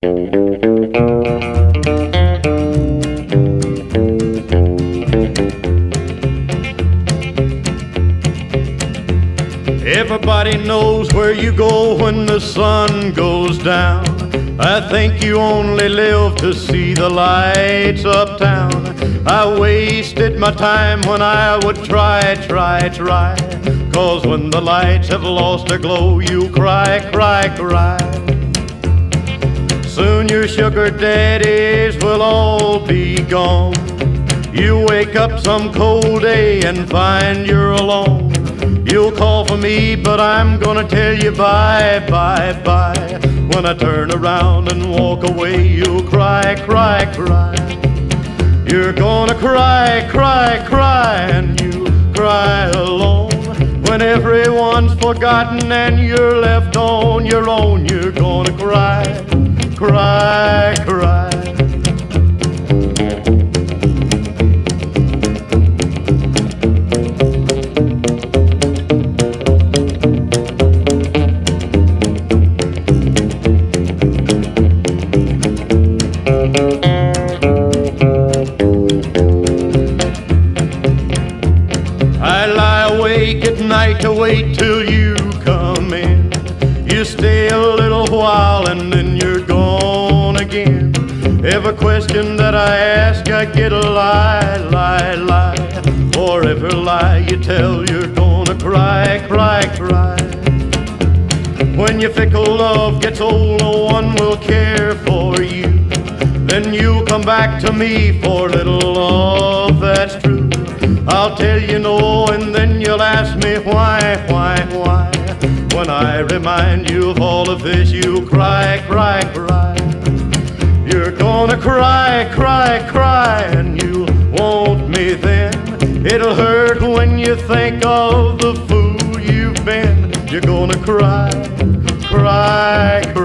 Everybody knows where you go when the sun goes down. I think you only live to see the lights uptown. I wasted my time when I would try. 'Cause when the lights have lost their glow, you cry. Soon your sugar daddies will all be gone. You wake up some cold day and find you're alone. You'll call for me, but I'm gonna tell you bye. When I turn around and walk away, you'll cry. You're gonna cry, and you cry alone. When everyone's forgotten and you're left on your own, you're gonna cry. I lie awake at night to wait till you come in. You stay a little while and then you're gone again. Every question that I ask, I get a lie. For every lie you tell, you're gonna cry. When your fickle love gets old, no one will care for you. Then you'll come back to me for little love that's true. I'll tell you no, and then you'll ask me why. When I remind you of all of this, you'll cry. You're gonna cry, and you want me then. It'll hurt when you think of the fool you've been. You're gonna cry.